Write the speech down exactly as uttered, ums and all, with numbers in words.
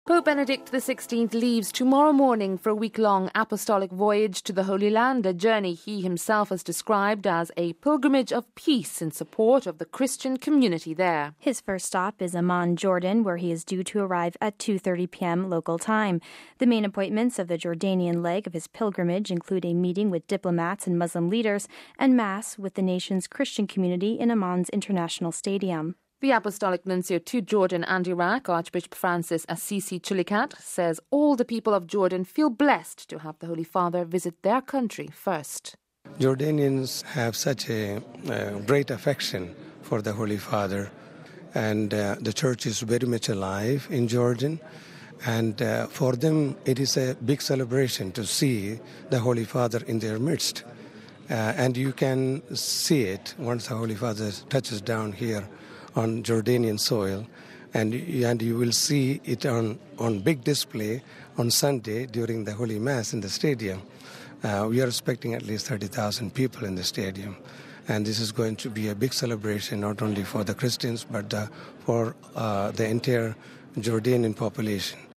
Pope Benedict the sixteenth leaves tomorrow morning for a week-long apostolic voyage to the Holy Land, a journey he himself has described as a pilgrimage of peace in support of the Christian community there. His first stop is Amman, Jordan, where he is due to arrive at two thirty p.m. local time. The main appointments of the Jordanian leg of his pilgrimage include a meeting with diplomats and Muslim leaders and Mass with the nation's Christian community in Amman's International Stadium. The Apostolic Nuncio to Jordan and Iraq, Archbishop Francis Assisi Chulikat, says all the people of Jordan feel blessed to have the Holy Father visit their country first. Jordanians have such a uh, great affection for the Holy Father, and uh, the church is very much alive in Jordan. And uh, for them, it is a big celebration to see the Holy Father in their midst. Uh, and you can see it once the Holy Father touches down here on Jordanian soil, and and you will see it on, on big display on Sunday during the Holy Mass in the stadium. Uh, we are expecting at least thirty thousand people in the stadium, and this is going to be a big celebration not only for the Christians but uh, for uh, the entire Jordanian population.